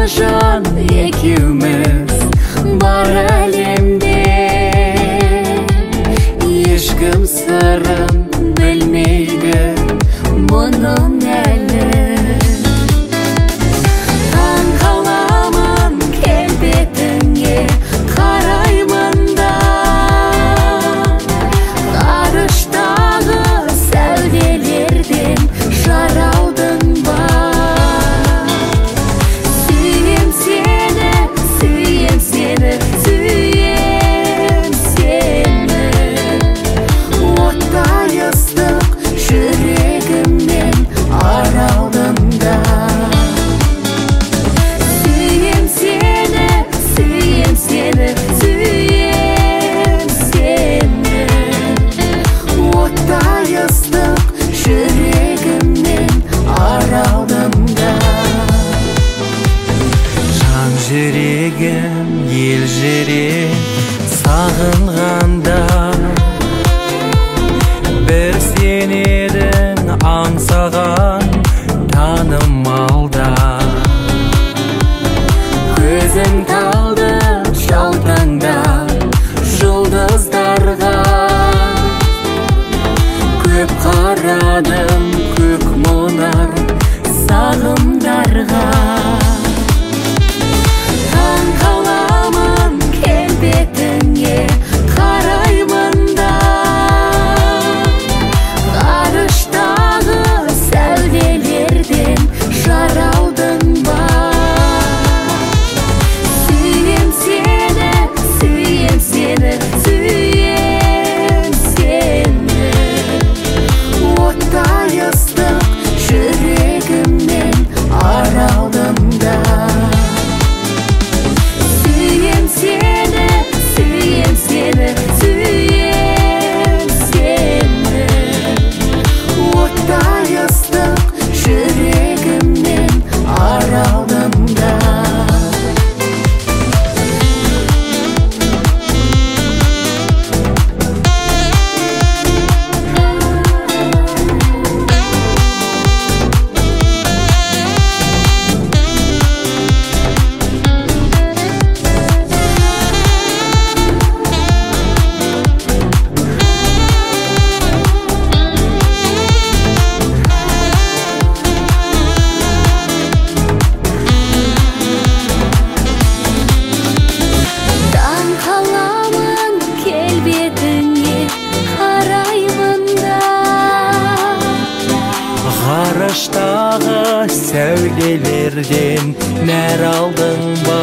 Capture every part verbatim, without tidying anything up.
жан екеуміз бар әлемде, ешкім сырын білмейді мұның әлі. Таң қаламын келбетіңе қараймын да, ғарыштағы сәулелерден жаралдың ба. Сүйем сені, сүйем сені, сүйем сені, оттай ыстық жүрегімнен аралдым да. Сүйем сені, сүйем сені, сүйем сені, оттай ыстық жүрегімнен аралдым да. Жан жүрегім елжіреп сағынғанда, бір сен едің аңсаған таным алда. Көзім талды жаутаңдап жұлдыздарға, көп қарадым көк мұнар сағымдарға. Таң қаламын келбетіңе қараймын да, ғарыштағы сәулелерден жаралдың ба. Сүйем сені, сүйем сені, сүйем сені, оттай ыстық жүрегімнен аралдым да. Сүйем сені, сүйем сені, сүйем сені, оттай ыстық жүрегімнен аралдым да. Таң қаламын келбетіңе қараймын да, ғарыштағы сәулелерден нәр алдың ба.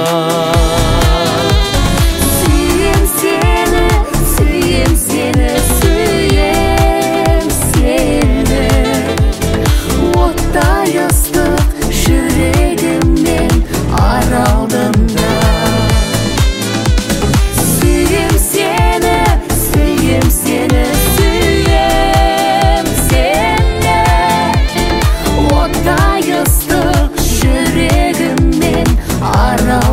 Сүйем сені, сүйем сені, сүйем сені, оттай ыстық жүрегімнен аралдым да. Сүйем сені, сүйем сені, сүйем сені, оттай ыстық жүрегімнен аралдым.